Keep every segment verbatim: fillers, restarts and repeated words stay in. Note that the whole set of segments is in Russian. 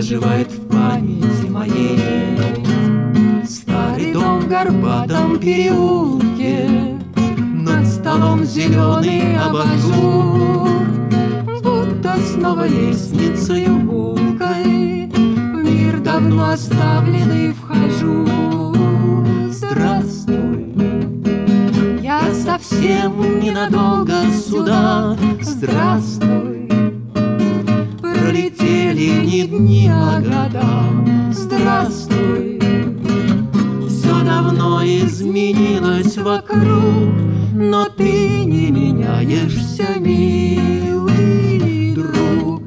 оживает в памяти моей. Старый дом в горбатом переулке, над столом зеленый абажур, будто снова лестницею гулкой в мир давно оставленный вхожу. Здравствуй, я совсем ненадолго сюда. Здравствуй, пролетели не дни, а года. Здравствуй, все давно изменилось вокруг, но ты не меняешься, милый друг.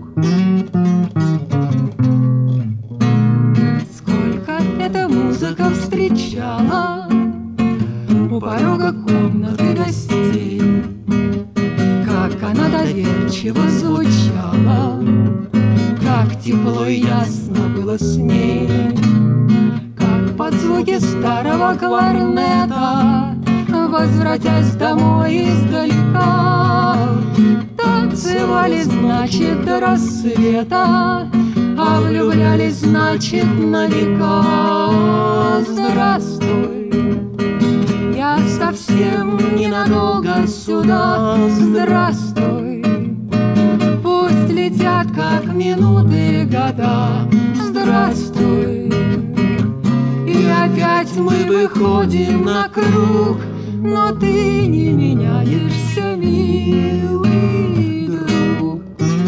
Сколько эта музыка встречала у порога комнаты гостей, как она доверчиво звучала, как тепло и ясно было с ней, как под звуки старого кларнета, возвратясь домой издалека, танцевали, значит, до рассвета, а влюблялись, значит, на века. Здравствуй, я совсем ненадолго сюда. Здравствуй, пусть летят, как минуты, года. Здравствуй, и опять мы выходим на круг, но ты не меняешься, милый друг.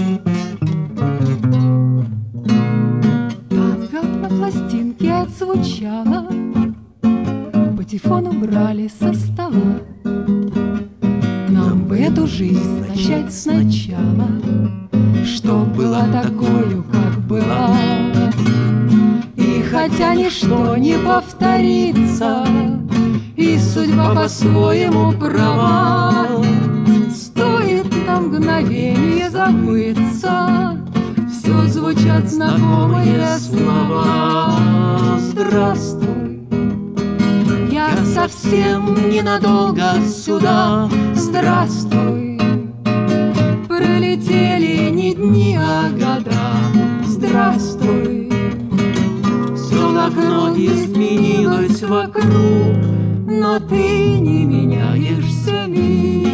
Танго на пластинке отзвучало, патефон убрали со стола. Нам бы эту жизнь начать сначала, чтоб была такою, как была. И хотя ничто не повторится, и судьба по-своему права, стоит на мгновение забыться, все звучат знакомые слова. Здравствуй, я совсем ненадолго сюда. Здравствуй, пролетели не дни, а года. Здравствуй, все давно изменилось вокруг, но ты не меняешься, мир.